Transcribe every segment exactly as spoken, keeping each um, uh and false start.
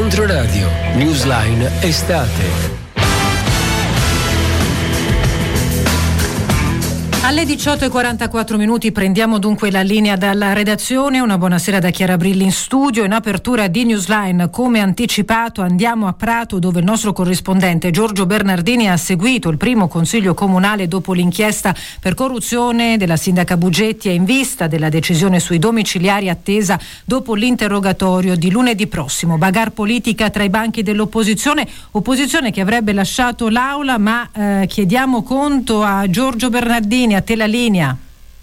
Controradio, Newsline Estate. Alle diciotto e quarantaquattro minuti prendiamo dunque la linea dalla redazione. Una buonasera da Chiara Brilli in studio. In apertura di Newsline, come anticipato, andiamo a Prato, dove il nostro corrispondente Giorgio Bernardini ha seguito il primo consiglio comunale dopo l'inchiesta per corruzione della sindaca Bugetti e in vista della decisione sui domiciliari attesa dopo l'interrogatorio di lunedì prossimo. Bagarre politica tra i banchi dell'opposizione, opposizione che avrebbe lasciato l'aula, ma eh, chiediamo conto a Giorgio Bernardini. A te la linea.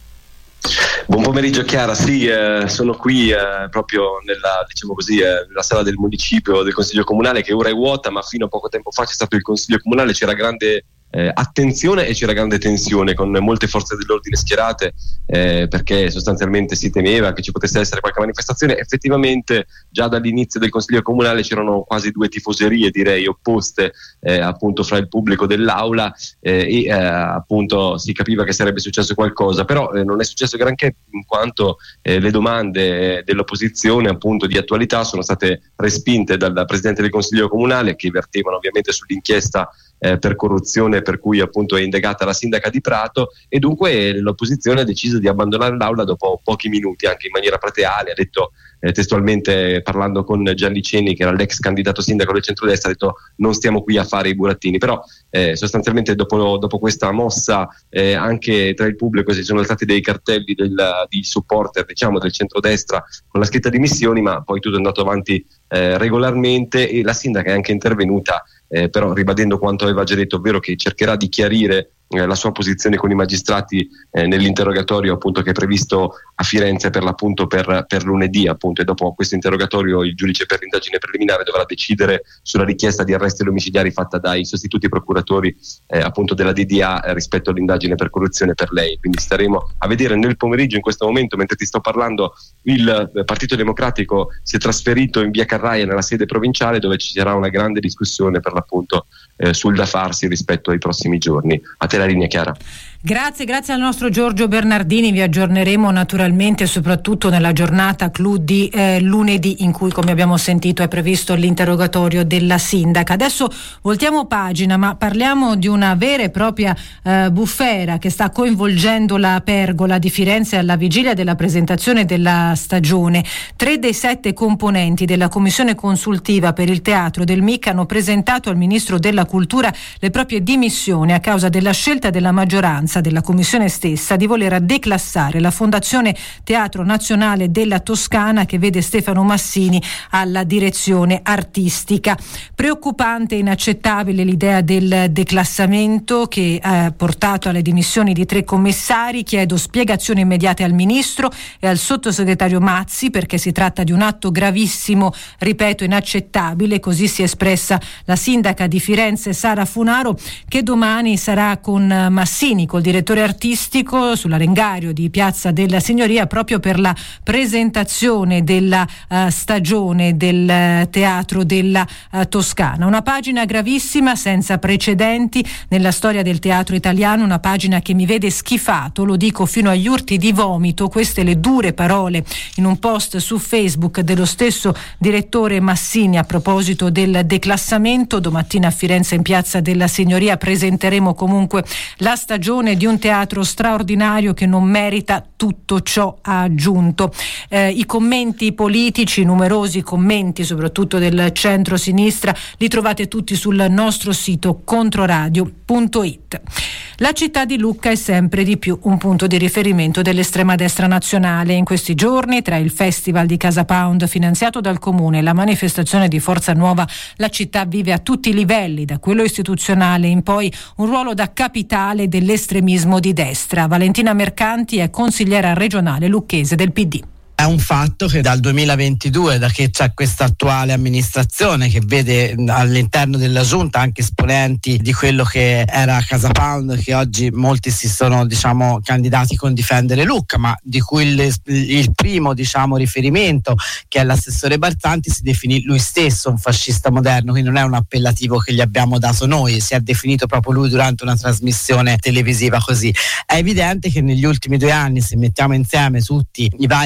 Buon pomeriggio Chiara, sì, eh, sono qui eh, proprio nella, diciamo così, eh, nella sala del municipio, del consiglio comunale, che ora è vuota, ma fino a poco tempo fa c'è stato il consiglio comunale, c'era grande eh, attenzione e c'era grande tensione, con molte forze dell'ordine schierate, eh, perché sostanzialmente si temeva che ci potesse essere qualche manifestazione. Effettivamente già dall'inizio del consiglio comunale c'erano quasi due tifoserie, direi, opposte eh, appunto fra il pubblico dell'aula eh, e eh, appunto si capiva che sarebbe successo qualcosa, però eh, non è successo granché, in quanto eh, le domande dell'opposizione appunto di attualità sono state respinte dal presidente del consiglio comunale, che vertevano ovviamente sull'inchiesta eh, per corruzione per cui appunto è indagata la sindaca di Prato, e dunque l'opposizione ha deciso di abbandonare l'aula dopo pochi minuti, anche in maniera plateale. Ha detto eh, testualmente, parlando con Gianni Cenni, che era l'ex candidato sindaco del centrodestra, ha detto: non stiamo qui a fare i burattini. Però eh, sostanzialmente dopo, dopo questa mossa eh, anche tra il pubblico si sono alzati dei cartelli del, di supporter, diciamo, del centrodestra con la scritta dimissioni, ma poi tutto è andato avanti eh, regolarmente, e la sindaca è anche intervenuta eh, però ribadendo quanto aveva già detto, ovvero che cercherà di chiarire eh, la sua posizione con i magistrati eh, nell'interrogatorio appunto che è previsto a Firenze per l'appunto per, per lunedì appunto, e dopo questo interrogatorio il giudice per l'indagine preliminare dovrà decidere sulla richiesta di arresti domiciliari fatta dai sostituti procuratori eh, appunto della D D A eh, rispetto all'indagine per corruzione per lei. Quindi staremo a vedere nel pomeriggio. In questo momento, mentre ti sto parlando, il eh, Partito Democratico si è trasferito in via Carraia nella sede provinciale, dove ci sarà una grande discussione per l'appunto eh, sul da farsi rispetto ai prossimi giorni. A te la linea, Chiara. Grazie, grazie al nostro Giorgio Bernardini. Vi aggiorneremo naturalmente soprattutto nella giornata clou di eh, lunedì, in cui, come abbiamo sentito, è previsto l'interrogatorio della sindaca. Adesso voltiamo pagina, ma parliamo di una vera e propria eh, bufera che sta coinvolgendo la Pergola di Firenze alla vigilia della presentazione della stagione. Tre dei sette componenti della commissione consultiva per il teatro del M I C hanno presentato al Ministro della Cultura le proprie dimissioni a causa della scelta della maggioranza della commissione stessa di voler declassare la Fondazione Teatro Nazionale della Toscana, che vede Stefano Massini alla direzione artistica. Preoccupante e inaccettabile l'idea del declassamento che ha portato alle dimissioni di tre commissari. Chiedo spiegazioni immediate al Ministro e al Sottosegretario Mazzi, perché si tratta di un atto gravissimo, ripeto, inaccettabile. Così si è espressa la sindaca di Firenze Sara Funaro, che domani sarà con Massini, col direttore artistico, sull'Arengario di Piazza della Signoria, proprio per la presentazione della uh, stagione del uh, teatro della uh, Toscana. Una pagina gravissima, senza precedenti nella storia del teatro italiano, una pagina che mi vede schifato, lo dico fino agli urti di vomito. Queste le dure parole in un post su Facebook dello stesso direttore Massini a proposito del declassamento. Domattina a Firenze, in Piazza della Signoria, presenteremo comunque la stagione di un teatro straordinario che non merita tutto ciò, ha aggiunto. Eh, I commenti politici, numerosi commenti soprattutto del centro-sinistra, li trovate tutti sul nostro sito controradio punto it. La città di Lucca è sempre di più un punto di riferimento dell'estrema destra nazionale. In questi giorni, tra il festival di Casa Pound finanziato dal Comune e la manifestazione di Forza Nuova, la città vive a tutti i livelli, da quello istituzionale in poi, un ruolo da capitale dell'estremismo di destra. Valentina Mercanti è consigliera regionale lucchese del P D. È un fatto che dal duemilaventidue, da che c'è questa attuale amministrazione che vede all'interno della giunta anche esponenti di quello che era Casa Pound, che oggi molti si sono diciamo candidati con Difendere Lucca, ma di cui il, il primo diciamo riferimento, che è l'assessore Barzanti, si definì lui stesso un fascista moderno, quindi non è un appellativo che gli abbiamo dato noi, si è definito proprio lui durante una trasmissione televisiva così. È evidente che negli ultimi due anni, se mettiamo insieme tutti i vari convegni,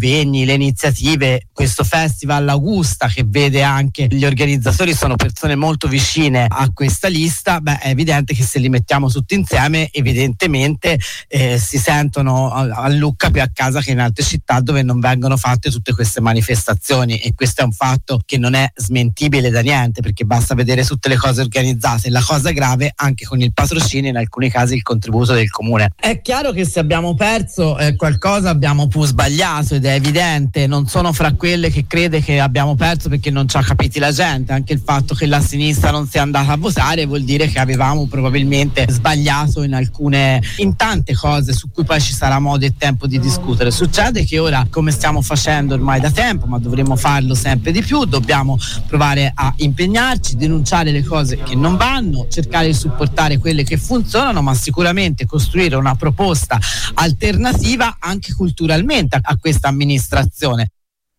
convegni, le iniziative, questo festival Augusta che vede anche gli organizzatori sono persone molto vicine a questa lista, beh è evidente che se li mettiamo tutti insieme evidentemente eh, si sentono a, a Lucca più a casa che in altre città dove non vengono fatte tutte queste manifestazioni, e questo è un fatto che non è smentibile da niente, perché basta vedere tutte le cose organizzate. La cosa grave anche con il patrocinio, in alcuni casi il contributo del comune. È chiaro che se abbiamo perso eh, qualcosa abbiamo pure sbagliato, ed è evidente, non sono fra quelle che crede che abbiamo perso perché non ci ha capiti la gente. Anche il fatto che la sinistra non sia andata a votare vuol dire che avevamo probabilmente sbagliato in alcune, in tante cose su cui poi ci sarà modo e tempo di discutere. Succede che ora, come stiamo facendo ormai da tempo, ma dovremmo farlo sempre di più, dobbiamo provare a impegnarci, denunciare le cose che non vanno, cercare di supportare quelle che funzionano, ma sicuramente costruire una proposta alternativa anche culturalmente a questa amministrazione.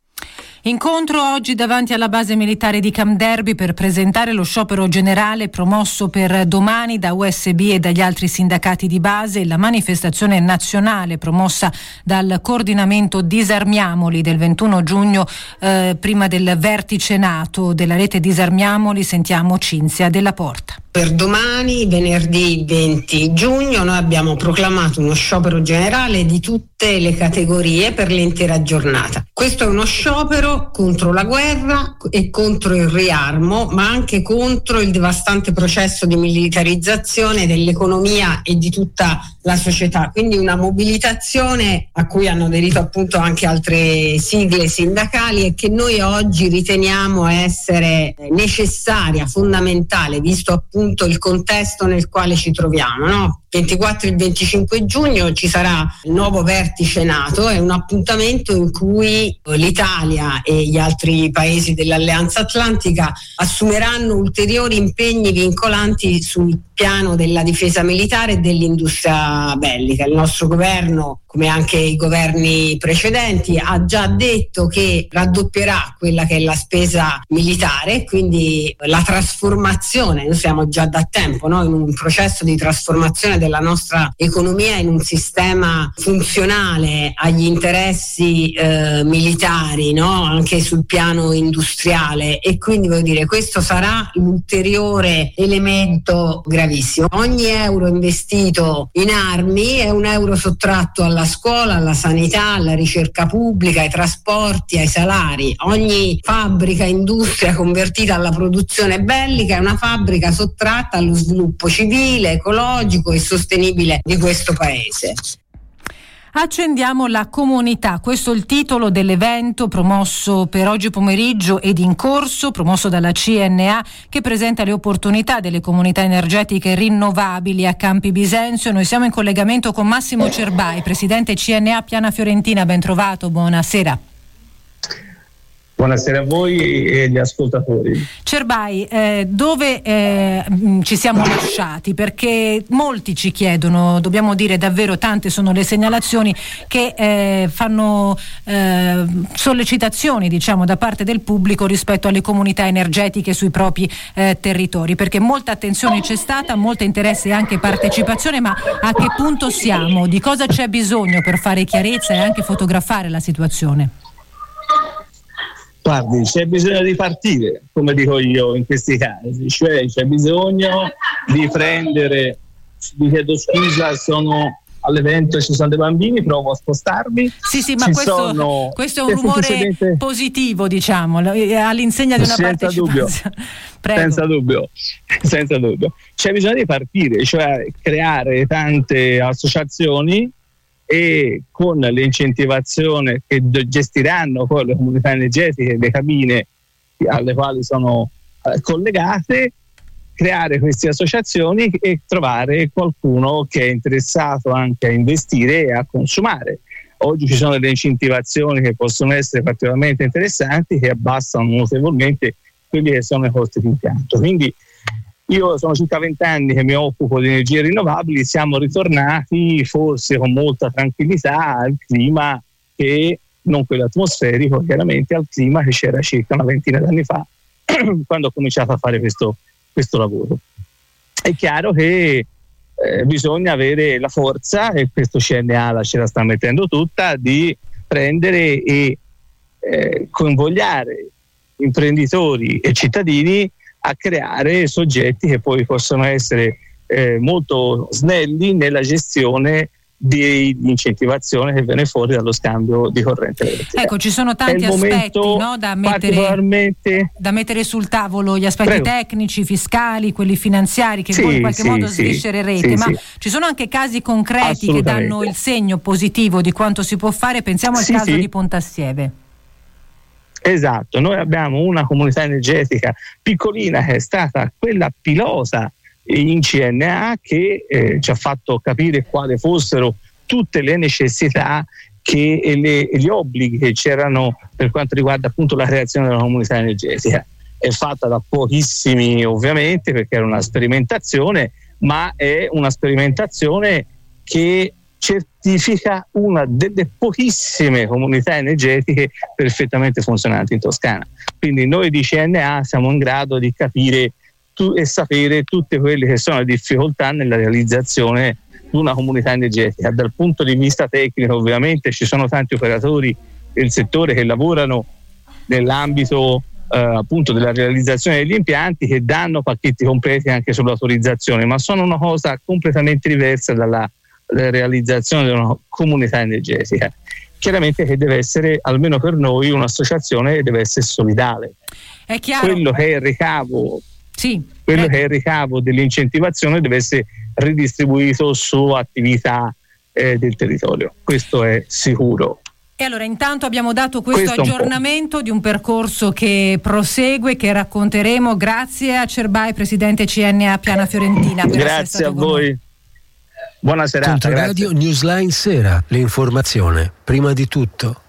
Incontro oggi davanti alla base militare di Camp Derby per presentare lo sciopero generale promosso per domani da U S B e dagli altri sindacati di base, la manifestazione nazionale promossa dal coordinamento Disarmiamoli del ventuno giugno eh, prima del vertice NATO della rete Disarmiamoli. Sentiamo Cinzia Della Porta. Per domani, venerdì venti giugno, noi abbiamo proclamato uno sciopero generale di tutte le categorie per l'intera giornata. Questo è uno sciopero contro la guerra e contro il riarmo, ma anche contro il devastante processo di militarizzazione dell'economia e di tutta la società. Quindi una mobilitazione a cui hanno aderito appunto anche altre sigle sindacali e che noi oggi riteniamo essere necessaria, fondamentale, visto appunto il contesto nel quale ci troviamo, no? ventiquattro e venticinque giugno ci sarà il nuovo vertice NATO, è un appuntamento in cui l'Italia e gli altri paesi dell'Alleanza Atlantica assumeranno ulteriori impegni vincolanti sul piano della difesa militare e dell'industria bellica. Il nostro governo, come anche i governi precedenti, ha già detto che raddoppierà quella che è la spesa militare, quindi la trasformazione, noi siamo già da tempo no? in un processo di trasformazione della nostra economia in un sistema funzionale agli interessi eh, militari, no? Anche sul piano industriale, e quindi voglio dire questo sarà l'ulteriore elemento gravissimo. Ogni euro investito in armi è un euro sottratto alla scuola, alla sanità, alla ricerca pubblica, ai trasporti, ai salari. Ogni fabbrica, industria convertita alla produzione bellica è una fabbrica sottratta allo sviluppo civile, ecologico e sostenibile di questo paese. Accendiamo la comunità, questo è il titolo dell'evento promosso per oggi pomeriggio ed in corso, promosso dalla C N A, che presenta le opportunità delle comunità energetiche rinnovabili a Campi Bisenzio. Noi siamo in collegamento con Massimo Cerbai, presidente C N A Piana Fiorentina. Ben trovato, buonasera. Buonasera a voi e agli ascoltatori. Cerbai, eh, dove eh, ci siamo lasciati? Perché molti ci chiedono, dobbiamo dire davvero tante sono le segnalazioni che eh, fanno eh, sollecitazioni diciamo da parte del pubblico rispetto alle comunità energetiche sui propri eh, territori, perché molta attenzione c'è stata, molto interesse e anche partecipazione, ma a che punto siamo? Di cosa c'è bisogno per fare chiarezza e anche fotografare la situazione? Guardi, c'è bisogno di partire, come dico io in questi casi, cioè c'è bisogno di prendere, vi chiedo scusa, sono all'evento e ci sono dei bambini, provo a spostarmi. Sì, sì, ma questo, sono, questo è un rumore semplicemente positivo, diciamo, all'insegna di una senza partecipazione. Dubbio, Prego. Senza dubbio, senza dubbio. C'è bisogno di partire, cioè creare tante associazioni e con l'incentivazione che gestiranno poi le comunità energetiche, le cabine alle quali sono eh, collegate, creare queste associazioni e trovare qualcuno che è interessato anche a investire e a consumare. Oggi ci sono delle incentivazioni che possono essere particolarmente interessanti, che abbassano notevolmente quelli che sono i costi di impianto. Quindi io sono circa vent'anni che mi occupo di energie rinnovabili, siamo ritornati forse con molta tranquillità al clima che, non quello atmosferico, chiaramente al clima che c'era circa una ventina d'anni fa quando ho cominciato a fare questo, questo lavoro. È chiaro che eh, bisogna avere la forza, e questo C N A ce la sta mettendo tutta, di prendere e eh, convogliare imprenditori e cittadini a creare soggetti che poi possono essere eh, molto snelli nella gestione di incentivazione che viene fuori dallo scambio di corrente elettrica. Ecco, ci sono tanti aspetti, no, da mettere, da mettere sul tavolo, gli aspetti Prego. tecnici, fiscali, quelli finanziari che sì, voi in qualche sì, modo sì, sviscererete, sì, ma sì. ci sono anche casi concreti che danno il segno positivo di quanto si può fare. Pensiamo al sì, caso sì. di Pontassieve. Esatto, noi abbiamo una comunità energetica piccolina che è stata quella pilosa in C N A che eh, ci ha fatto capire quali fossero tutte le necessità che, e, le, e gli obblighi che c'erano per quanto riguarda appunto la creazione della comunità energetica. È fatta da pochissimi ovviamente perché era una sperimentazione, ma è una sperimentazione che certifica una delle pochissime comunità energetiche perfettamente funzionanti in Toscana. Quindi noi di C N A siamo in grado di capire e sapere tutte quelle che sono le difficoltà nella realizzazione di una comunità energetica. Dal punto di vista tecnico ovviamente ci sono tanti operatori del settore che lavorano nell'ambito eh, appunto della realizzazione degli impianti che danno pacchetti completi anche sull'autorizzazione, ma sono una cosa completamente diversa dalla, dalla realizzazione di una comunità energetica. Chiaramente che deve essere, almeno per noi, un'associazione che deve essere solidale. È chiaro. Quello che è il ricavo Sì, quello eh. che è il ricavo dell'incentivazione deve essere ridistribuito su attività eh, del territorio, questo è sicuro. E allora intanto abbiamo dato questo, questo aggiornamento un di un percorso che prosegue, che racconteremo. Grazie a Cerbai, presidente C N A Piana Fiorentina. Per grazie a voi, buona serata. Controradio Newsline Sera, l'informazione prima di tutto.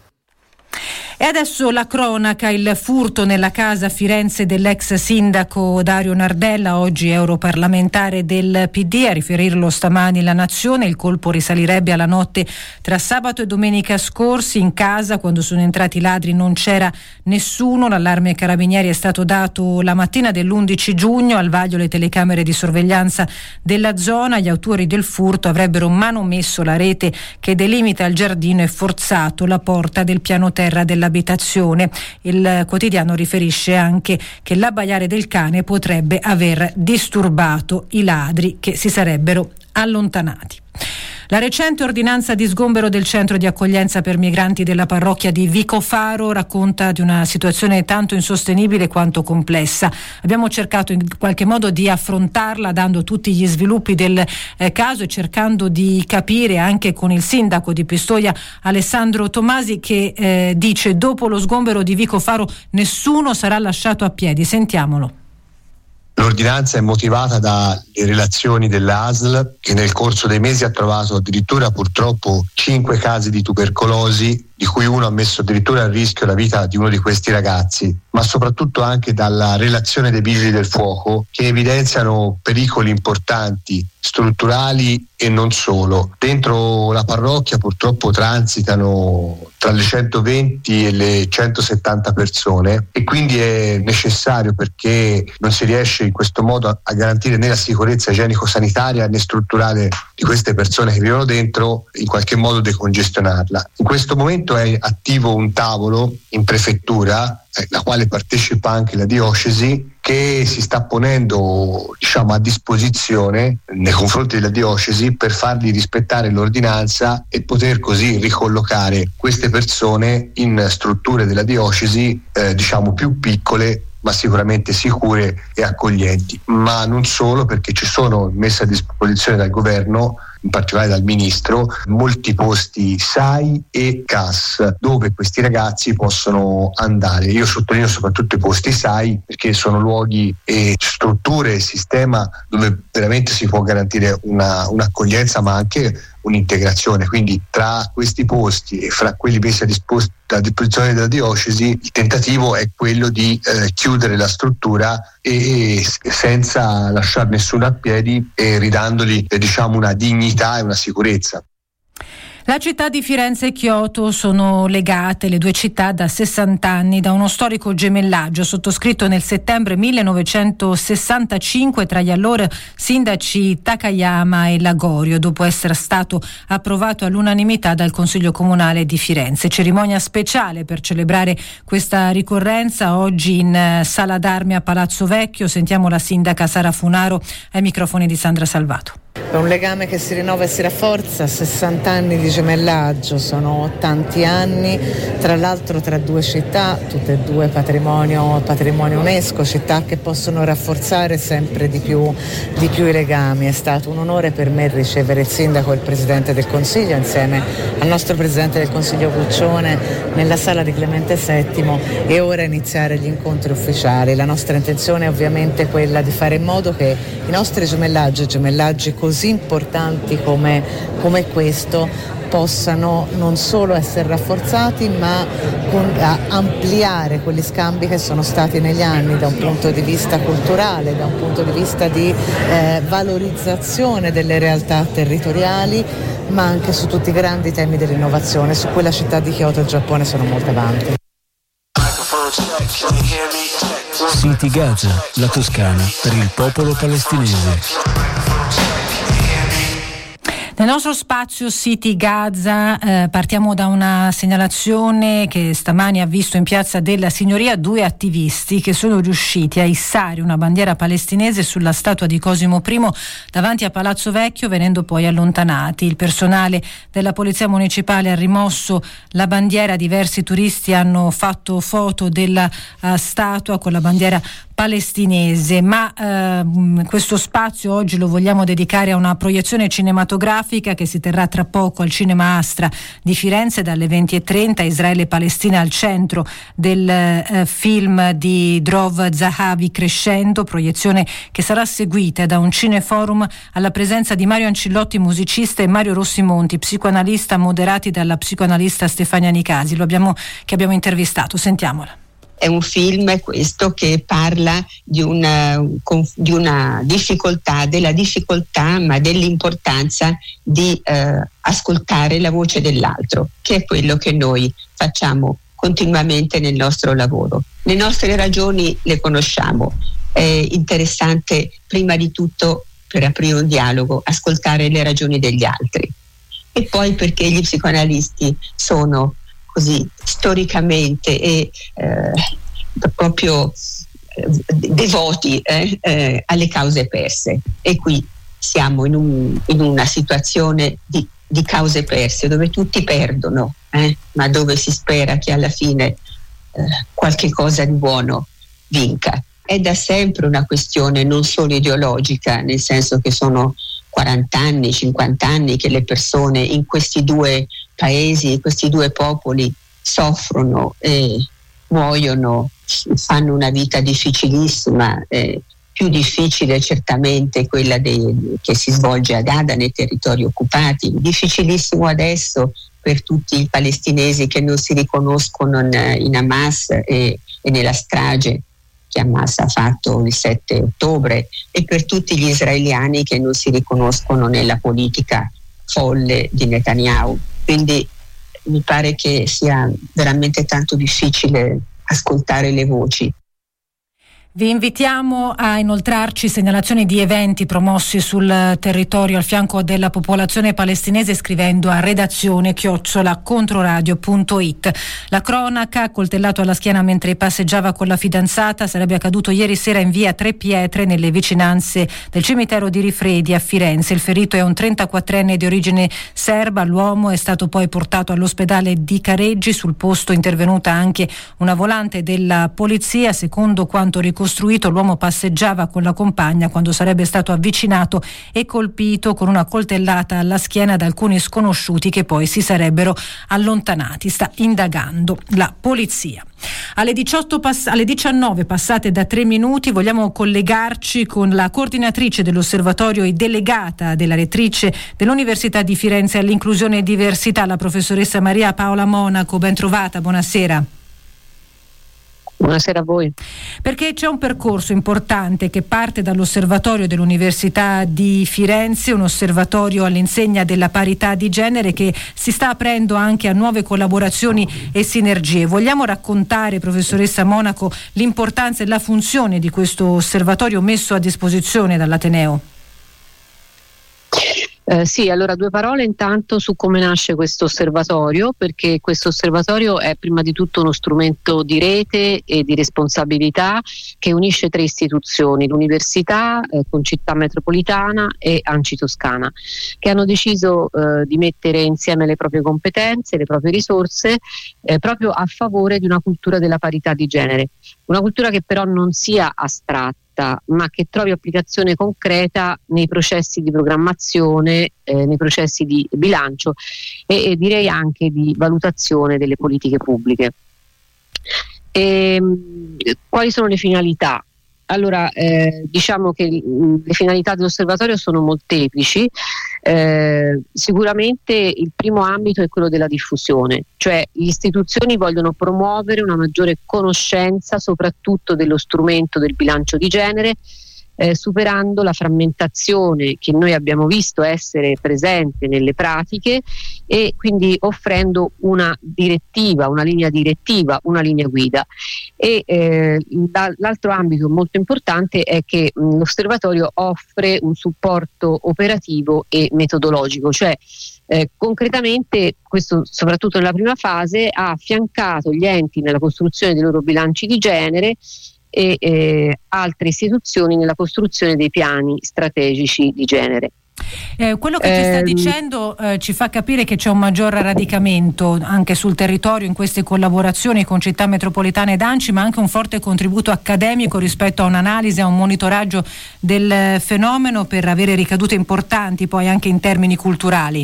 E adesso la cronaca, il furto nella casa a Firenze dell'ex sindaco Dario Nardella, oggi europarlamentare del P D, a riferirlo stamani La Nazione. Il colpo risalirebbe alla notte tra sabato e domenica scorsi. In casa, quando sono entrati i ladri, non c'era nessuno. L'allarme ai carabinieri è stato dato la mattina dell'undici giugno. Al vaglio le telecamere di sorveglianza della zona. Gli autori del furto avrebbero manomesso la rete che delimita il giardino e forzato la porta del piano terra della abitazione. Il quotidiano riferisce anche che l'abbaiare del cane potrebbe aver disturbato i ladri, che si sarebbero allontanati. La recente ordinanza di sgombero del centro di accoglienza per migranti della parrocchia di Vicofaro racconta di una situazione tanto insostenibile quanto complessa. Abbiamo cercato in qualche modo di affrontarla dando tutti gli sviluppi del eh, caso e cercando di capire anche con il sindaco di Pistoia Alessandro Tomasi, che eh, dice: dopo lo sgombero di Vicofaro nessuno sarà lasciato a piedi. Sentiamolo. L'ordinanza è motivata dalle relazioni dell'A S L, che nel corso dei mesi ha trovato addirittura purtroppo cinque casi di tubercolosi, di cui uno ha messo addirittura a rischio la vita di uno di questi ragazzi, ma soprattutto anche dalla relazione dei vigili del fuoco, che evidenziano pericoli importanti, strutturali e non solo. Dentro la parrocchia purtroppo transitano tra le centoventi e le centosettanta persone e quindi è necessario, perché non si riesce in questo modo a, a garantire né la sicurezza igienico-sanitaria né strutturale di queste persone che vivono dentro, in qualche modo decongestionarla. In questo momento è attivo un tavolo in prefettura, eh, la quale partecipa anche la diocesi, che si sta ponendo, diciamo, a disposizione nei confronti della diocesi per fargli rispettare l'ordinanza e poter così ricollocare queste persone in strutture della diocesi eh, diciamo più piccole, ma sicuramente sicure e accoglienti. Ma non solo, perché ci sono messe a disposizione dal governo, in particolare dal ministro, molti posti S A I e C A S dove questi ragazzi possono andare. Io sottolineo soprattutto i posti S A I perché sono luoghi e strutture e sistema dove veramente si può garantire una, un'accoglienza ma anche un'integrazione. Quindi tra questi posti e fra quelli messi a, dispost- a disposizione della diocesi, il tentativo è quello di eh, chiudere la struttura e, e senza lasciare nessuno a piedi e ridandogli eh, diciamo una dignità e una sicurezza. La città di Firenze e Kyoto sono legate, le due città, da sessanta anni, da uno storico gemellaggio sottoscritto nel settembre millenovecentosessantacinque tra gli allora sindaci Takayama e Lagorio, dopo essere stato approvato all'unanimità dal Consiglio Comunale di Firenze. Cerimonia speciale per celebrare questa ricorrenza oggi in Sala d'Armi a Palazzo Vecchio. Sentiamo la sindaca Sara Funaro ai microfoni di Sandra Salvato. È un legame che si rinnova e si rafforza, sessanta anni di gemellaggio, sono tanti anni, tra l'altro tra due città, tutte e due patrimonio, patrimonio UNESCO, città che possono rafforzare sempre di più, di più i legami. È stato un onore per me ricevere il sindaco e il presidente del Consiglio insieme al nostro presidente del Consiglio Cuccione nella sala di Clemente settimo e ora iniziare gli incontri ufficiali. La nostra intenzione è ovviamente quella di fare in modo che i nostri gemellaggi, gemellaggi così importanti come, come questo, possano non solo essere rafforzati ma con, a, ampliare quegli scambi che sono stati negli anni da un punto di vista culturale, da un punto di vista di eh, valorizzazione delle realtà territoriali, ma anche su tutti i grandi temi dell'innovazione su cui la città di Kyoto e il Giappone sono molto avanti. City Gaza, la Toscana, per il popolo palestinese. Nel nostro spazio City Gaza eh, partiamo da una segnalazione che stamani ha visto in piazza della Signoria due attivisti che sono riusciti a issare una bandiera palestinese sulla statua di Cosimo I davanti a Palazzo Vecchio, venendo poi allontanati. Il personale della Polizia Municipale ha rimosso la bandiera, diversi turisti hanno fatto foto della uh, statua con la bandiera palestinese, ma eh, questo spazio oggi lo vogliamo dedicare a una proiezione cinematografica che si terrà tra poco al Cinema Astra di Firenze dalle venti e trenta. Israele e Palestina al centro del eh, film di Drov Zahavi Crescendo, proiezione che sarà seguita da un cineforum alla presenza di Mario Ancillotti, musicista, e Mario Rossimonti, psicoanalista, moderati dalla psicoanalista Stefania Nicasi, lo abbiamo, che abbiamo intervistato. Sentiamola. È un film questo che parla di una, di una difficoltà, della difficoltà ma dell'importanza di eh, ascoltare la voce dell'altro, che è quello che noi facciamo continuamente nel nostro lavoro. Le nostre ragioni le conosciamo, è interessante prima di tutto per aprire un dialogo, ascoltare le ragioni degli altri, e poi perché gli psicoanalisti sono così storicamente e eh, proprio eh, devoti eh, eh, alle cause perse, e qui siamo in, un, in una situazione di, di cause perse dove tutti perdono, eh, ma dove si spera che alla fine eh, qualche cosa di buono vinca. È da sempre una questione non solo ideologica, nel senso che sono quaranta anni, cinquanta anni che le persone in questi due paesi, in questi due popoli soffrono e muoiono, fanno una vita difficilissima, eh, più difficile certamente quella dei, che si svolge a Gaza, nei territori occupati, difficilissimo adesso per tutti i palestinesi che non si riconoscono in, in Hamas e, e nella strage che Hamas ha fatto il sette ottobre, e per tutti gli israeliani che non si riconoscono nella politica folle di Netanyahu. Quindi mi pare che sia veramente tanto difficile ascoltare le voci. Vi invitiamo a inoltrarci segnalazioni di eventi promossi sul territorio al fianco della popolazione palestinese scrivendo a redazione chiocciola controradio punto it. La cronaca: coltellato alla schiena mentre passeggiava con la fidanzata, sarebbe accaduto ieri sera in via Tre Pietre nelle vicinanze del cimitero di Rifredi a Firenze. Il ferito è un trentaquattrenne di origine serba, l'uomo è stato poi portato all'ospedale di Careggi. Sul posto è intervenuta anche una volante della polizia. Secondo quanto ricordato costruito, l'uomo passeggiava con la compagna quando sarebbe stato avvicinato e colpito con una coltellata alla schiena da alcuni sconosciuti che poi si sarebbero allontanati. Sta indagando la polizia. Alle diciotto pass- alle diciannove passate da tre minuti vogliamo collegarci con la coordinatrice dell'osservatorio e delegata della rettrice dell'Università di Firenze all'inclusione e diversità, la professoressa Maria Paola Monaco. Ben trovata, buonasera. Buonasera a voi. Perché c'è un percorso importante che parte dall'osservatorio dell'Università di Firenze, un osservatorio all'insegna della parità di genere che si sta aprendo anche a nuove collaborazioni e sinergie. Vogliamo raccontare, professoressa Monaco, l'importanza e la funzione di questo osservatorio messo a disposizione dall'Ateneo? Eh, sì, allora due parole intanto su come nasce questo osservatorio, perché questo osservatorio è prima di tutto uno strumento di rete e di responsabilità che unisce tre istituzioni, l'Università eh, con Città Metropolitana e ANCI Toscana, che hanno deciso eh, di mettere insieme le proprie competenze, le proprie risorse eh, proprio a favore di una cultura della parità di genere, una cultura che però non sia astratta, ma che trovi applicazione concreta nei processi di programmazione, eh, nei processi di bilancio e, e direi anche di valutazione delle politiche pubbliche. E, quali sono le finalità? Allora, eh, diciamo che le finalità dell'osservatorio sono molteplici. Eh, sicuramente il primo ambito è quello della diffusione, cioè le istituzioni vogliono promuovere una maggiore conoscenza soprattutto dello strumento del bilancio di genere, eh, superando la frammentazione che noi abbiamo visto essere presente nelle pratiche e quindi offrendo una direttiva, una linea direttiva, una linea guida. E eh, l'altro ambito molto importante è che mh, l'osservatorio offre un supporto operativo e metodologico, cioè eh, concretamente questo soprattutto nella prima fase ha affiancato gli enti nella costruzione dei loro bilanci di genere e eh, altre istituzioni nella costruzione dei piani strategici di genere. Eh, quello che ci sta dicendo eh, ci fa capire che c'è un maggior radicamento anche sul territorio in queste collaborazioni con Città Metropolitana ed ANCI, ma anche un forte contributo accademico rispetto a un'analisi, a un monitoraggio del fenomeno per avere ricadute importanti poi anche in termini culturali.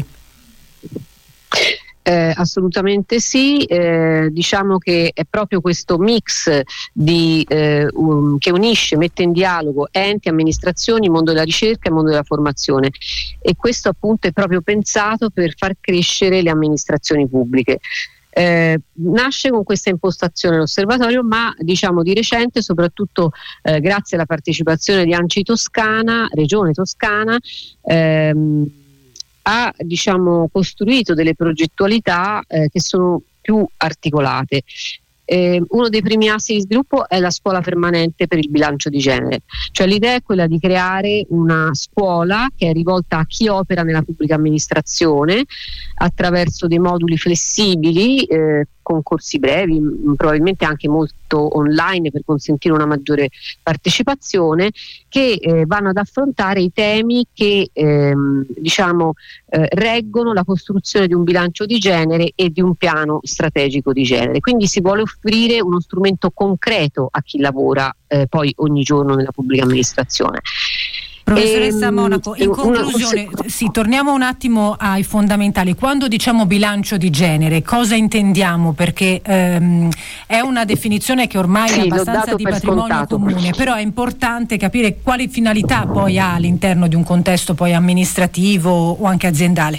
Eh, assolutamente sì, eh, diciamo che è proprio questo mix di, eh, um, che unisce, mette in dialogo enti, amministrazioni, mondo della ricerca e mondo della formazione, e questo appunto è proprio pensato per far crescere le amministrazioni pubbliche. Eh, nasce con questa impostazione l'osservatorio, ma diciamo di recente, soprattutto eh, grazie alla partecipazione di ANCI Toscana, Regione Toscana, ehm, ha diciamo costruito delle progettualità eh, che sono più articolate. Eh, uno dei primi assi di sviluppo è la scuola permanente per il bilancio di genere, cioè l'idea è quella di creare una scuola che è rivolta a chi opera nella pubblica amministrazione attraverso dei moduli flessibili, eh, con corsi brevi, mh, probabilmente anche molto online per consentire una maggiore partecipazione, che eh, vanno ad affrontare i temi che ehm, diciamo eh, reggono la costruzione di un bilancio di genere e di un piano strategico di genere. Quindi si vuole offrire uno strumento concreto a chi lavora eh, poi ogni giorno nella pubblica amministrazione. Professoressa Monaco, in conclusione, sì, torniamo un attimo ai fondamentali. Quando diciamo bilancio di genere, cosa intendiamo? Perché ehm, è una definizione che ormai sì, è abbastanza di patrimonio scontato. comune, però è importante capire quali finalità poi ha all'interno di un contesto poi amministrativo o anche aziendale.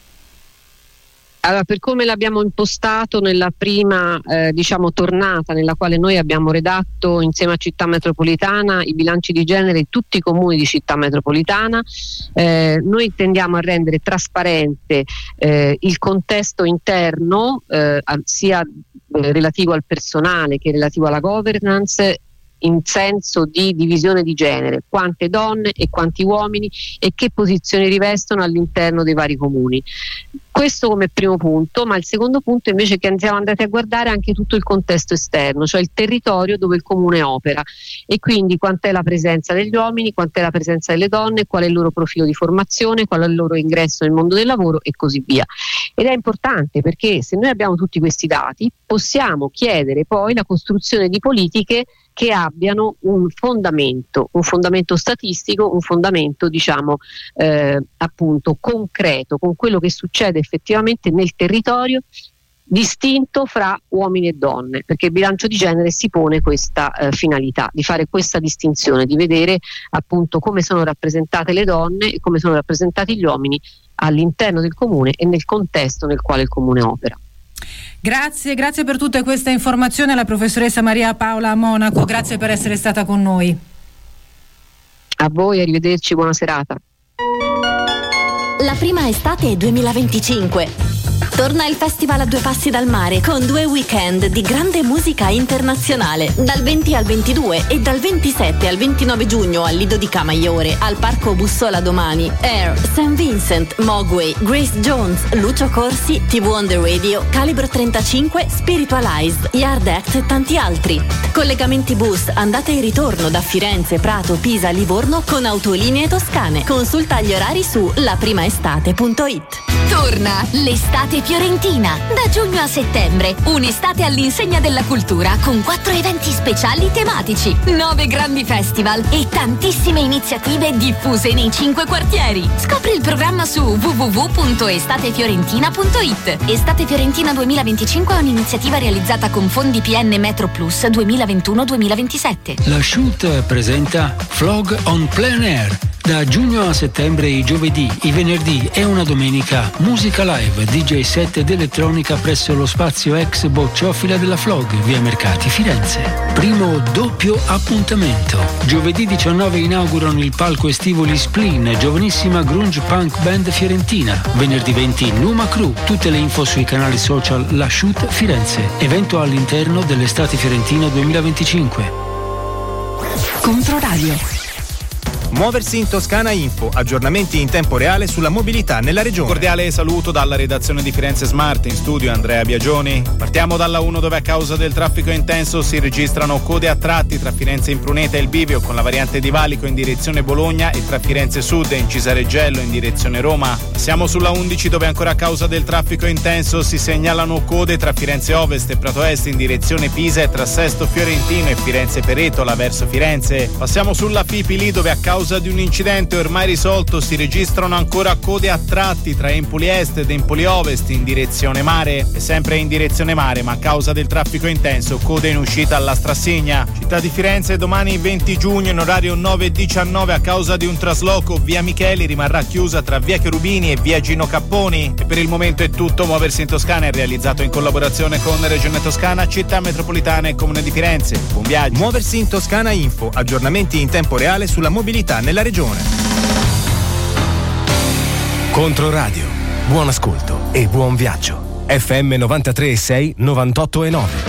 Allora, per come l'abbiamo impostato nella prima eh, diciamo tornata nella quale noi abbiamo redatto insieme a Città Metropolitana i bilanci di genere di tutti i comuni di Città Metropolitana, eh, noi tendiamo a rendere trasparente eh, il contesto interno eh, sia eh, relativo al personale che relativo alla governance, in senso di divisione di genere, quante donne e quanti uomini e che posizioni rivestono all'interno dei vari comuni. Questo come primo punto, ma il secondo punto invece è che siamo andati a guardare anche tutto il contesto esterno, cioè il territorio dove il comune opera, e quindi quant'è la presenza degli uomini, quant'è la presenza delle donne, qual è il loro profilo di formazione, qual è il loro ingresso nel mondo del lavoro e così via. Ed è importante perché se noi abbiamo tutti questi dati possiamo chiedere poi la costruzione di politiche che abbiano un fondamento, un fondamento statistico, un fondamento diciamo eh, appunto concreto con quello che succede effettivamente nel territorio, distinto fra uomini e donne, perché il bilancio di genere si pone questa eh, finalità di fare questa distinzione, di vedere appunto come sono rappresentate le donne e come sono rappresentati gli uomini all'interno del comune e nel contesto nel quale il comune opera. Grazie, grazie per tutte queste informazioni alla professoressa Maria Paola Monaco, grazie per essere stata con noi. A voi, arrivederci, buona serata. La prima estate duemilaventicinque. Torna il Festival a due passi dal mare con due weekend di grande musica internazionale. Dal venti al ventidue e dal ventisette al ventinove giugno al Lido di Camaiore, al Parco Bussola Domani, Air, Saint Vincent, Mogwai, Grace Jones, Lucio Corsi, T V on the Radio, Calibro trentacinque, Spiritualized, Yard Act e tanti altri. Collegamenti bus, andata e ritorno da Firenze, Prato, Pisa, Livorno con autolinee toscane. Consulta gli orari su laprimaestate punto it. Torna l'estate fiorentina. Da giugno a settembre, un'estate all'insegna della cultura con quattro eventi speciali tematici, nove grandi festival e tantissime iniziative diffuse nei cinque quartieri. Scopri il programma su w w w punto estate fiorentina punto it. Estate Fiorentina duemilaventicinque è un'iniziativa realizzata con fondi P N Metro Plus duemilaventuno duemilaventisette. La Shoot presenta Flog on Plein Air. Da giugno a settembre i giovedì, i venerdì e una domenica musica live, D J set ed elettronica presso lo spazio ex bocciofila della Flog, via Mercati, Firenze. Primo doppio appuntamento. Giovedì diciannove inaugurano il palco estivo Li Spleen, giovanissima grunge punk band fiorentina. Venerdì venti Numa Crew. Tutte le info sui canali social La Shoot Firenze. Evento all'interno dell'estate fiorentina duemilaventicinque. Controradio. Muoversi in Toscana Info, aggiornamenti in tempo reale sulla mobilità nella regione. Cordiale saluto dalla redazione di Firenze Smart, in studio Andrea Biagioni. Partiamo dalla uno dove a causa del traffico intenso si registrano code a tratti tra Firenze Impruneta e il Bivio con la variante di Valico in direzione Bologna e tra Firenze Sud e Incisareggello in direzione Roma. Siamo sulla undici dove ancora a causa del traffico intenso si segnalano code tra Firenze Ovest e Prato Est in direzione Pisa e tra Sesto Fiorentino e Firenze Peretola verso Firenze. Passiamo sulla Fipili dove a causa di un incidente ormai risolto si registrano ancora code a tratti tra Empoli Est ed Empoli Ovest in direzione mare e sempre in direzione mare ma a causa del traffico intenso code in uscita alla Strassigna. Città di Firenze domani venti giugno in orario nove e diciannove a causa di un trasloco via Micheli rimarrà chiusa tra via Cherubini e via Gino Capponi e per il momento è tutto. Muoversi in Toscana è realizzato in collaborazione con Regione Toscana, Città Metropolitana e Comune di Firenze. Buon viaggio. Muoversi in Toscana Info, aggiornamenti in tempo reale sulla mobilità nella regione. Controradio, buon ascolto e buon viaggio. F M novantatré e sei, novantotto e nove.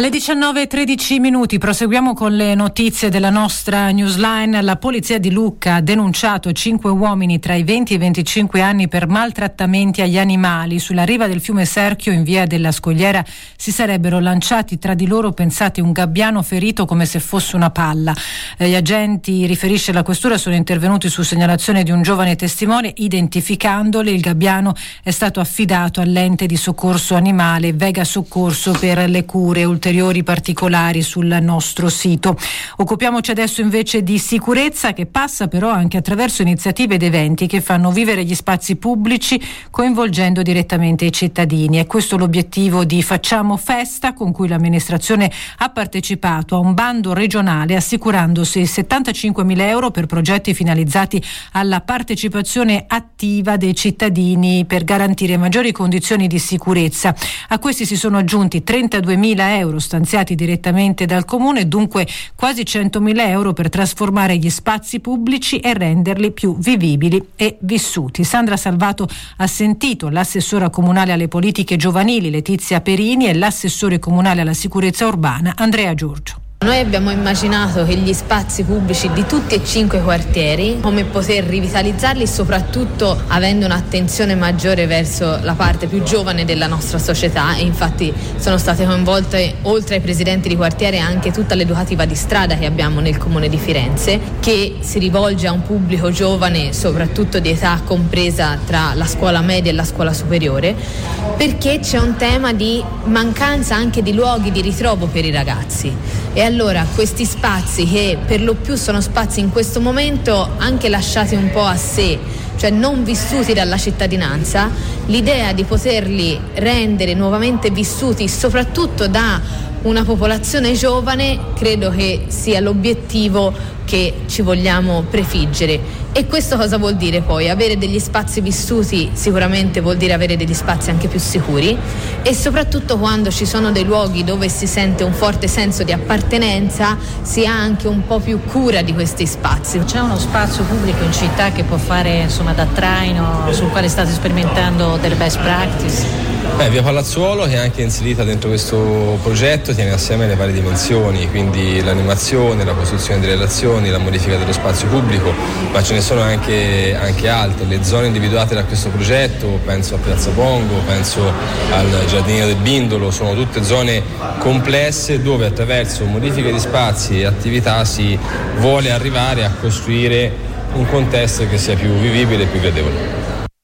Alle diciannove e tredici minuti proseguiamo con le notizie della nostra newsline. La polizia di Lucca ha denunciato cinque uomini tra i venti e i venticinque anni per maltrattamenti agli animali. Sulla riva del fiume Serchio, in via della Scogliera, si sarebbero lanciati tra di loro, pensate, un gabbiano ferito come se fosse una palla. Eh, gli agenti, riferisce la questura, sono intervenuti su segnalazione di un giovane testimone. Identificandoli, il gabbiano è stato affidato all'ente di soccorso animale Vega Soccorso per le cure. Ulteriori particolari sul nostro sito. Occupiamoci adesso invece di sicurezza, che passa però anche attraverso iniziative ed eventi che fanno vivere gli spazi pubblici coinvolgendo direttamente i cittadini. È questo l'obiettivo di Facciamo Festa, con cui l'amministrazione ha partecipato a un bando regionale assicurandosi settantacinquemila euro per progetti finalizzati alla partecipazione attiva dei cittadini per garantire maggiori condizioni di sicurezza. A questi si sono aggiunti trentaduemila euro stanziati direttamente dal comune, dunque quasi centomila euro per trasformare gli spazi pubblici e renderli più vivibili e vissuti. Sandra Salvato ha sentito l'assessora comunale alle politiche giovanili Letizia Perini e l'assessore comunale alla sicurezza urbana Andrea Giorgio. Noi abbiamo immaginato che gli spazi pubblici di tutti e cinque i quartieri, come poter rivitalizzarli, soprattutto avendo un'attenzione maggiore verso la parte più giovane della nostra società, e infatti sono state coinvolte, oltre ai presidenti di quartiere, anche tutta l'educativa di strada che abbiamo nel comune di Firenze, che si rivolge a un pubblico giovane, soprattutto di età compresa tra la scuola media e la scuola superiore, perché c'è un tema di mancanza anche di luoghi di ritrovo per i ragazzi. E allora questi spazi, che per lo più sono spazi in questo momento anche lasciati un po' a sé, cioè non vissuti dalla cittadinanza, l'idea di poterli rendere nuovamente vissuti soprattutto da una popolazione giovane credo che sia l'obiettivo che ci vogliamo prefiggere. E questo cosa vuol dire poi? Avere degli spazi vissuti sicuramente vuol dire avere degli spazi anche più sicuri, e soprattutto quando ci sono dei luoghi dove si sente un forte senso di appartenenza si ha anche un po' più cura di questi spazi. C'è uno spazio pubblico in città che può fare insomma da traino, sul quale state sperimentando delle best practice? Beh, via Palazzuolo, che è anche inserita dentro questo progetto, tiene assieme le varie dimensioni, quindi l'animazione, la costruzione di relazioni, la modifica dello spazio pubblico, ma ce ne sono anche, anche altre. Le zone individuate da questo progetto, penso a Piazza Pongo, penso al Giardino del Bindolo, sono tutte zone complesse dove attraverso modifiche di spazi e attività si vuole arrivare a costruire un contesto che sia più vivibile e più gradevole.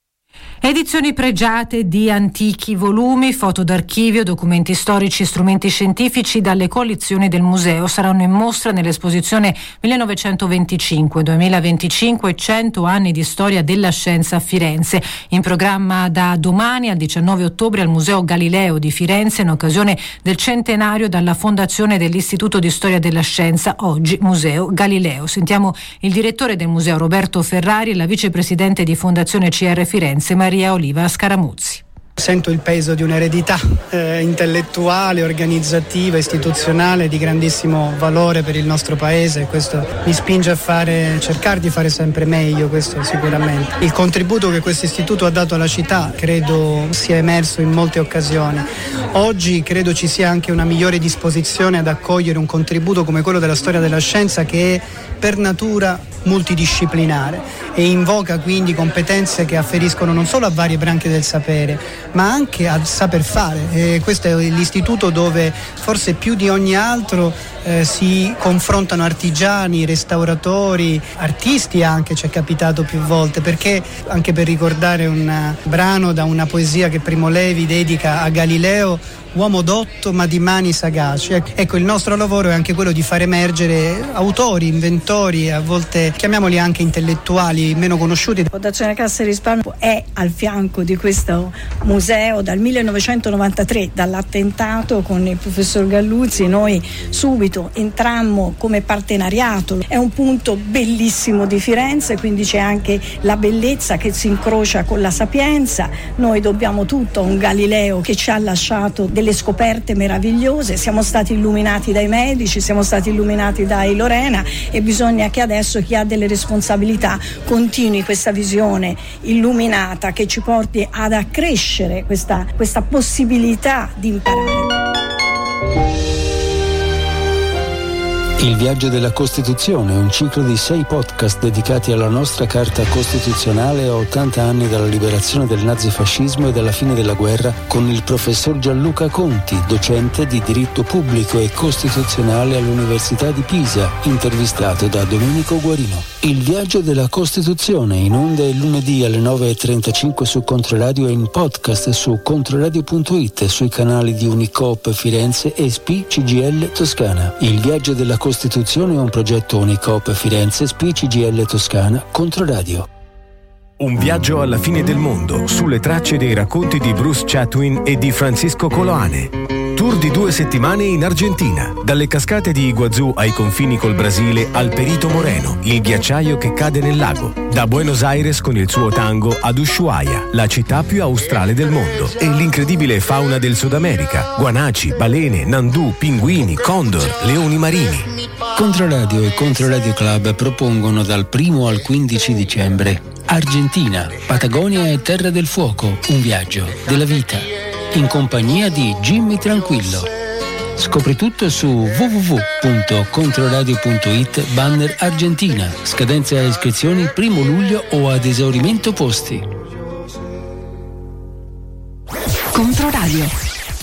Edizioni pregiate di antichi volumi, foto d'archivio, documenti storici e strumenti scientifici dalle collezioni del museo saranno in mostra nell'esposizione millenovecentoventicinque duemilaventicinque cento anni di storia della scienza a Firenze, in programma da domani al diciannove ottobre al Museo Galileo di Firenze in occasione del centenario dalla fondazione dell'Istituto di Storia della Scienza, oggi Museo Galileo. Sentiamo il direttore del museo Roberto Ferrari e la vicepresidente di Fondazione C R Firenze Maria Oliva Scaramuzzi. Sento il peso di un'eredità eh, intellettuale, organizzativa, istituzionale di grandissimo valore per il nostro paese. Questo mi spinge a fare, cercare di fare sempre meglio, questo sicuramente. Il contributo che questo istituto ha dato alla città credo sia emerso in molte occasioni. Oggi credo ci sia anche una migliore disposizione ad accogliere un contributo come quello della storia della scienza, che è per natura multidisciplinare e invoca quindi competenze che afferiscono non solo a varie branche del sapere, ma anche al saper fare. E questo è l'istituto dove forse più di ogni altro eh, si confrontano artigiani, restauratori, artisti anche, ci è capitato più volte, perché anche per ricordare un brano da una poesia che Primo Levi dedica a Galileo, uomo dotto ma di mani sagaci. Ecco, il nostro lavoro è anche quello di far emergere autori, inventori, a volte chiamiamoli anche intellettuali meno conosciuti. Fondazione Cassa di Risparmio è al fianco di questo museo dal millenovecentonovantatré, dall'attentato con il professor Galluzzi. Noi subito entrammo come partenariato. È un punto bellissimo di Firenze, quindi c'è anche la bellezza che si incrocia con la sapienza. Noi dobbiamo tutto a un Galileo che ci ha lasciato delle scoperte meravigliose, siamo stati illuminati dai medici, siamo stati illuminati dai Lorena, e bisogna che adesso chi ha delle responsabilità continui questa visione illuminata che ci porti ad accrescere questa, questa possibilità di imparare. Il viaggio della Costituzione, un ciclo di sei podcast dedicati alla nostra Carta Costituzionale a ottanta anni dalla liberazione del nazifascismo e dalla fine della guerra, con il professor Gianluca Conti, docente di diritto pubblico e costituzionale all'Università di Pisa, intervistato da Domenico Guarino. Il viaggio della Costituzione, in onda il lunedì alle nove e trentacinque su Controradio e in podcast su controradio punto it, sui canali di Unicoop Firenze e S P C G L Toscana. Il viaggio della Costituzione è un progetto Unicoop Firenze, S P C G L Toscana, Controradio. Un viaggio alla fine del mondo, sulle tracce dei racconti di Bruce Chatwin e di Francisco Coloane. Tour di due settimane in Argentina, dalle cascate di Iguazú ai confini col Brasile al Perito Moreno, il ghiacciaio che cade nel lago. Da Buenos Aires con il suo tango ad Ushuaia, la città più australe del mondo, e l'incredibile fauna del Sud America, guanaci, balene, nandù, pinguini, condor, leoni marini. Controradio e Controradio Club propongono dal primo al quindici dicembre Argentina, Patagonia e Terra del Fuoco, un viaggio della vita, in compagnia di Jimmy Tranquillo. Scopri tutto su w w w punto controradio punto it banner Argentina. Scadenza e iscrizioni primo luglio o ad esaurimento posti. Controradio.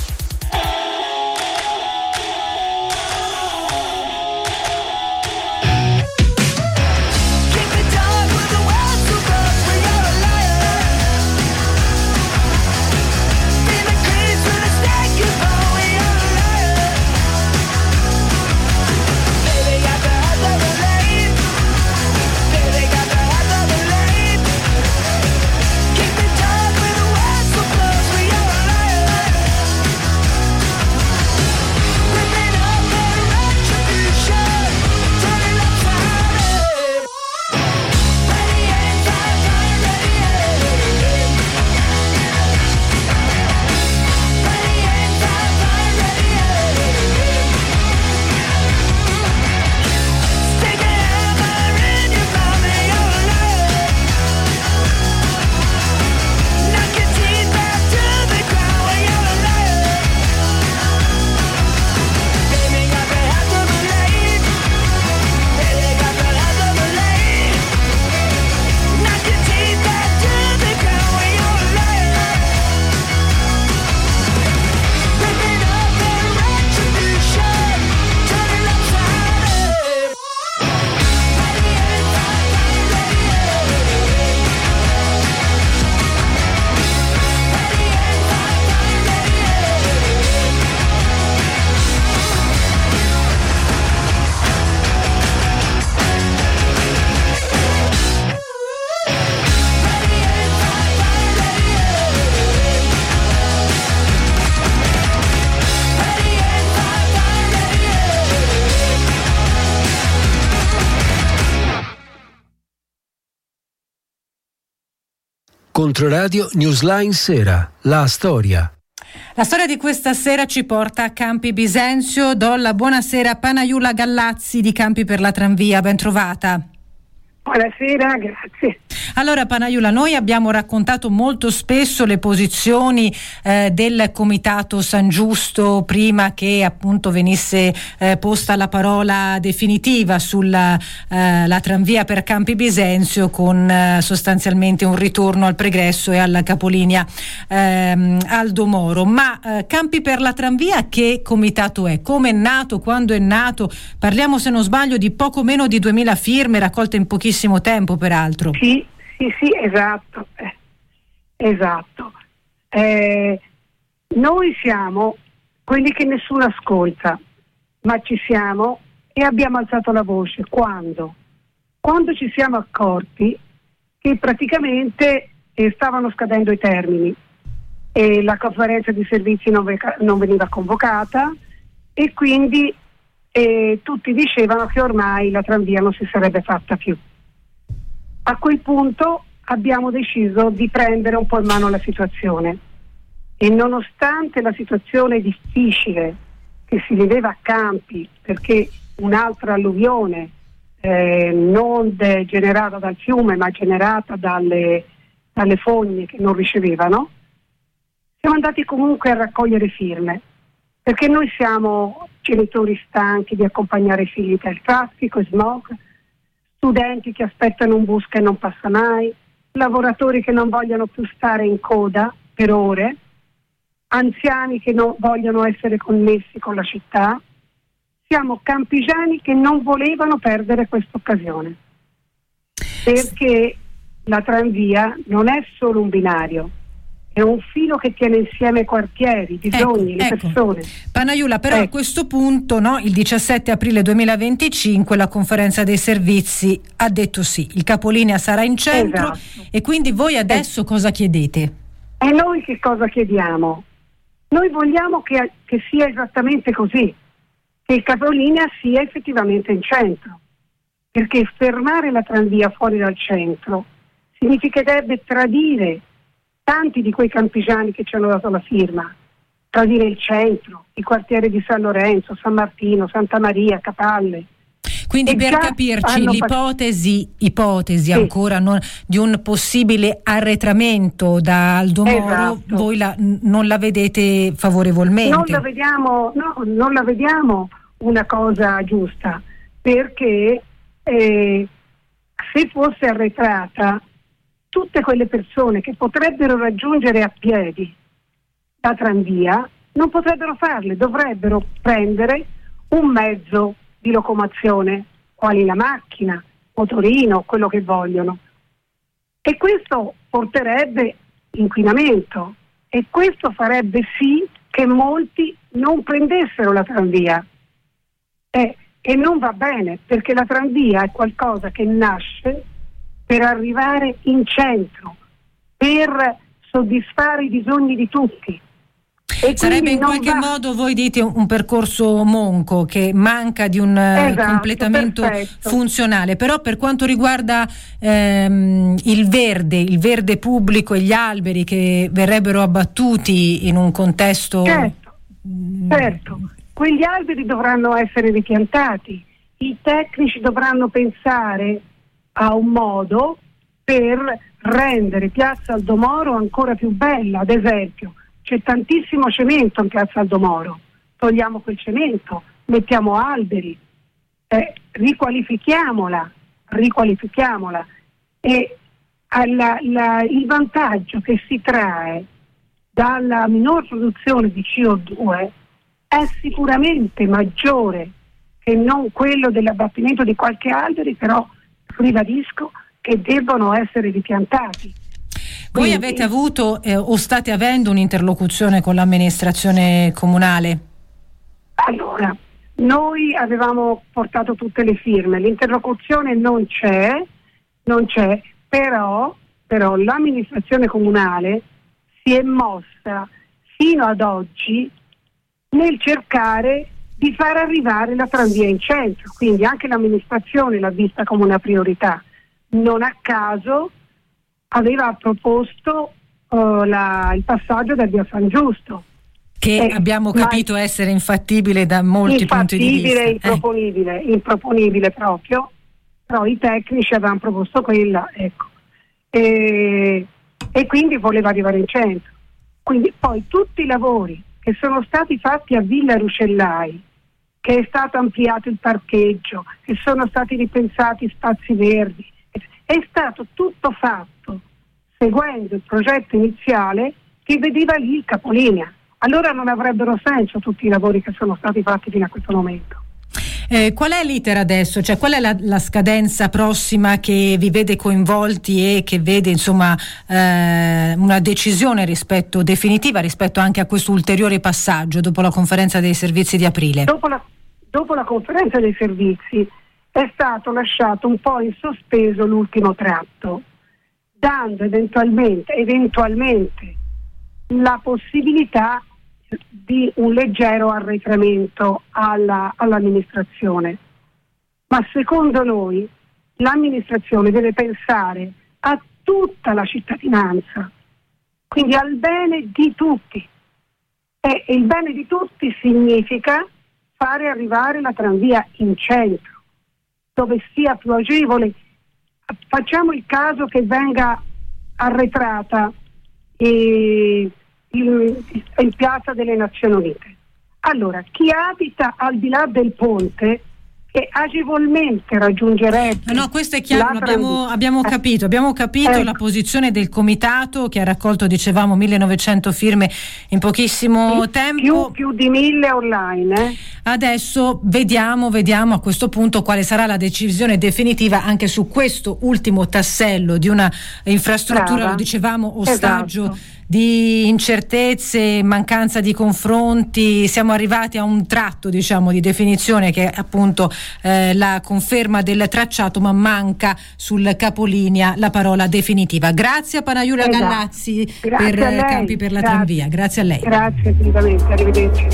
Controradio Newsline Sera, la storia. La storia di questa sera ci porta a Campi Bisenzio. Do la buonasera a Panaiula Gallazzi di Campi per la Tranvia, ben trovata. Buonasera, grazie. Allora Panaiula, noi abbiamo raccontato molto spesso le posizioni eh, del Comitato San Giusto prima che appunto venisse eh, posta la parola definitiva sulla eh, la tranvia per Campi Bisenzio, con eh, sostanzialmente un ritorno al pregresso e alla capolinea ehm, Aldo Moro. Ma eh, Campi per la Tranvia che comitato è? Come è nato? Quando è nato? Parliamo, se non sbaglio, di poco meno di duemila firme raccolte in pochissimo tempo, peraltro. Sì, sì, sì, esatto, eh, esatto. Eh, noi siamo quelli che nessuno ascolta, ma ci siamo e abbiamo alzato la voce. Quando? Quando ci siamo accorti che praticamente eh, stavano scadendo i termini e la conferenza di servizi non, ve- non veniva convocata e quindi eh, tutti dicevano che ormai la tranvia non si sarebbe fatta più. A quel punto abbiamo deciso di prendere un po' in mano la situazione e nonostante la situazione difficile che si viveva a Campi, perché un'altra alluvione eh, non de- generata dal fiume ma generata dalle, dalle fogne che non ricevevano, siamo andati comunque a raccogliere firme, perché noi siamo genitori stanchi di accompagnare i figli per il traffico e smog, studenti che aspettano un bus che non passa mai, lavoratori che non vogliono più stare in coda per ore, anziani che non vogliono essere connessi con la città. Siamo campigiani che non volevano perdere questa occasione, perché la tranvia non è solo un binario, è un filo che tiene insieme quartieri, bisogni, ecco, le ecco. persone. Panaiulla, però ecco. A questo punto, no, il diciassette aprile duemilaventicinque la conferenza dei servizi ha detto sì, il capolinea sarà in centro, esatto. E quindi voi adesso eh. cosa chiedete? E noi che cosa chiediamo? Noi vogliamo che, che sia esattamente così, che il capolinea sia effettivamente in centro, perché fermare la tranvia fuori dal centro significherebbe tradire tanti di quei campigiani che ci hanno dato la firma, tradire il centro, i quartieri di San Lorenzo, San Martino, Santa Maria, Capalle. Quindi e per capirci, l'ipotesi ipotesi sì. ancora non, di un possibile arretramento da Aldomoro, esatto. voi la, non la vedete favorevolmente? Non la vediamo, no, non la vediamo una cosa giusta, perché eh, se fosse arretrata, tutte quelle persone che potrebbero raggiungere a piedi la tranvia non potrebbero farle, dovrebbero prendere un mezzo di locomozione, quali la macchina, motorino, quello che vogliono. E questo porterebbe inquinamento e questo farebbe sì che molti non prendessero la tranvia. Eh, e non va bene, perché la tranvia è qualcosa che nasce per arrivare in centro, per soddisfare i bisogni di tutti. E sarebbe in qualche va... modo, voi dite, un, un percorso monco che manca di un esatto, completamento perfetto. funzionale, però per quanto riguarda ehm, il verde, il verde pubblico e gli alberi che verrebbero abbattuti in un contesto... Certo, certo. Quegli alberi dovranno essere ripiantati, i tecnici dovranno pensare a un modo per rendere Piazza Aldomoro ancora più bella. Ad esempio, c'è tantissimo cemento in Piazza Aldomoro, togliamo quel cemento, mettiamo alberi, eh, riqualifichiamola, riqualifichiamola e alla, la, il vantaggio che si trae dalla minor produzione di C O due è sicuramente maggiore che non quello dell'abbattimento di qualche albero, però ribadisco che debbono essere ripiantati. Voi Quindi, avete avuto eh, o state avendo un'interlocuzione con l'amministrazione comunale? Allora, noi avevamo portato tutte le firme, l'interlocuzione non c'è, non c'è, però, però l'amministrazione comunale si è mossa fino ad oggi nel cercare di far arrivare la tranvia in centro, quindi anche l'amministrazione l'ha vista come una priorità. Non a caso aveva proposto uh, la, il passaggio da via San Giusto, che eh, abbiamo capito essere infattibile da molti punti di vista. Infattibile, improponibile, eh. improponibile proprio, però i tecnici avevano proposto quella, ecco, e, e quindi voleva arrivare in centro. Quindi poi tutti i lavori che sono stati fatti a Villa Ruscellai, che è stato ampliato il parcheggio, che sono stati ripensati spazi verdi, è stato tutto fatto seguendo il progetto iniziale che vedeva lì il capolinea. Allora non avrebbero senso tutti i lavori che sono stati fatti fino a questo momento. Eh, qual è l'iter adesso? Cioè, qual è la, la scadenza prossima che vi vede coinvolti e che vede insomma eh, una decisione rispetto definitiva rispetto anche a questo ulteriore passaggio dopo la conferenza dei servizi di aprile? Dopo la, dopo la conferenza dei servizi è stato lasciato un po' in sospeso l'ultimo tratto, dando eventualmente, eventualmente la possibilità di un leggero arretramento alla, all'amministrazione. Ma secondo noi l'amministrazione deve pensare a tutta la cittadinanza, quindi al bene di tutti. E il bene di tutti significa fare arrivare la tranvia in centro, dove sia più agevole. Facciamo il caso che venga arretrata eh, in, in Piazza delle Nazioni Unite. Allora, chi abita al di là del ponte che agevolmente raggiungerebbe. No, questo è chiaro, abbiamo, abbiamo capito, abbiamo capito ecco. La posizione del comitato che ha raccolto, dicevamo, millenovecento firme in pochissimo sì, tempo. Più, più di mille online. Eh. Adesso vediamo, vediamo a questo punto quale sarà la decisione definitiva anche su questo ultimo tassello di una infrastruttura, Brava. Lo dicevamo, ostaggio. Esatto. Di incertezze, mancanza di confronti. Siamo arrivati a un tratto, diciamo, di definizione che è appunto eh, la conferma del tracciato, ma manca sul capolinea la parola definitiva. Grazie a Panaiulia esatto. Gallazzi Grazie per eh, Campi per la Grazie. Tranvia. Grazie a lei. Grazie, assolutamente, arrivederci.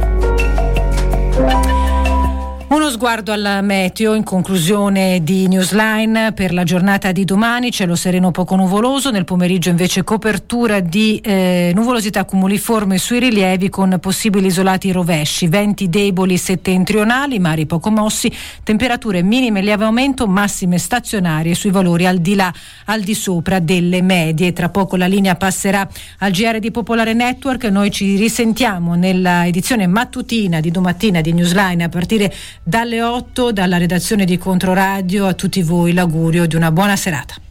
Uno sguardo al meteo in conclusione di Newsline per la giornata di domani. Cielo sereno poco nuvoloso, nel pomeriggio invece copertura di eh, nuvolosità cumuliforme sui rilievi con possibili isolati rovesci, venti deboli settentrionali, mari poco mossi, temperature minime in lieve aumento, massime stazionarie sui valori al di là, al di sopra delle medie. Tra poco la linea passerà al G R di Popolare Network. Noi ci risentiamo nella edizione mattutina di domattina di Newsline a partire dalle otto, dalla redazione di Controradio. A tutti voi l'augurio di una buona serata.